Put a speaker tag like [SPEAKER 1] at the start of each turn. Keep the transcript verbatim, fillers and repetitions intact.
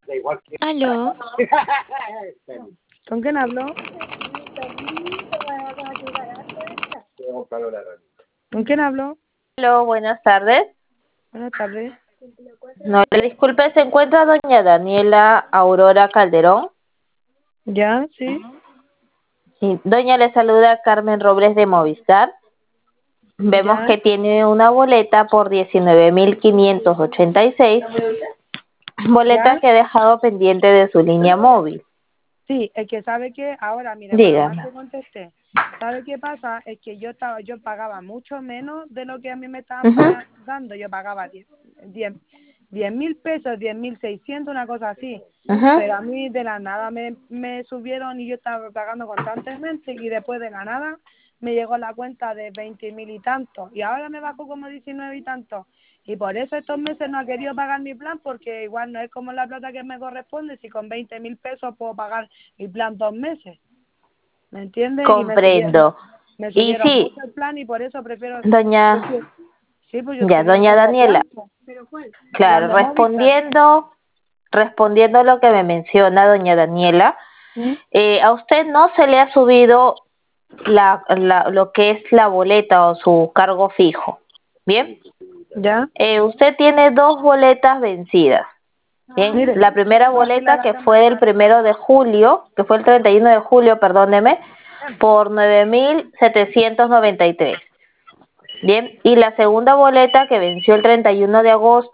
[SPEAKER 1] Aló.
[SPEAKER 2] ¿Con quién hablo? ¿Con quién hablo?
[SPEAKER 3] Aló, buenas tardes.
[SPEAKER 2] Buenas tardes.
[SPEAKER 3] No, le disculpe, ¿se encuentra doña Daniela Aurora Calderón?
[SPEAKER 2] ¿Ya? ¿Sí?
[SPEAKER 3] Sí, doña, le saluda Carmen Robles de Movistar. Vemos
[SPEAKER 2] ¿Ya?
[SPEAKER 3] que tiene una boleta por diecinueve mil quinientos ochenta y seis, boleta
[SPEAKER 2] ¿Ya?
[SPEAKER 3] que ha dejado pendiente de su línea móvil.
[SPEAKER 2] Sí, es que sabe que ahora, mire, menos mal
[SPEAKER 3] Dígame.
[SPEAKER 2] que contesté. ¿Sabe qué pasa? Es que yo estaba, yo pagaba mucho menos de lo que a mí me estaban
[SPEAKER 3] Ujú,
[SPEAKER 2] pagando, dando. Yo pagaba diez, diez, diez mil pesos, diez mil seiscientos, una cosa así.
[SPEAKER 3] ujú.
[SPEAKER 2] Pero a mí de la nada me, me subieron y yo estaba pagando constantemente y después de la nada me llegó la cuenta de veinte mil y tanto y ahora me bajó como diecinueve y tanto. Y por eso estos meses no he querido pagar mi plan porque igual no es como la plata que me corresponde si con veinte mil pesos puedo pagar mi plan dos meses. ¿Me entiendes? Y me subieron,
[SPEAKER 3] Comprendo.
[SPEAKER 2] me
[SPEAKER 3] Y
[SPEAKER 2] subieron
[SPEAKER 3] sí,
[SPEAKER 2] mucho el plan y por eso prefiero,
[SPEAKER 3] doña,
[SPEAKER 2] prefiero sí, pues yo
[SPEAKER 3] ya,
[SPEAKER 2] tenía otro
[SPEAKER 3] doña
[SPEAKER 2] nuevo
[SPEAKER 3] Daniela,
[SPEAKER 2] plan. ¿Pero cuál? Plan
[SPEAKER 3] claro,
[SPEAKER 2] de Movistar.
[SPEAKER 3] respondiendo, respondiendo a lo que me menciona doña Daniela,
[SPEAKER 2] ¿Mm?
[SPEAKER 3] eh, a usted no se le ha subido la, la, lo que es la boleta o su cargo fijo. Bien,
[SPEAKER 2] ¿Ya?
[SPEAKER 3] eh, usted tiene dos boletas vencidas. Bien,
[SPEAKER 2] Mire,
[SPEAKER 3] la primera
[SPEAKER 2] vacila
[SPEAKER 3] boleta
[SPEAKER 2] la
[SPEAKER 3] que fue del
[SPEAKER 2] cámara.
[SPEAKER 3] primero de julio, que fue el treinta y uno de julio, perdóneme, por nueve mil setecientos noventa y tres. Bien, y la segunda boleta que venció el treinta y uno de agosto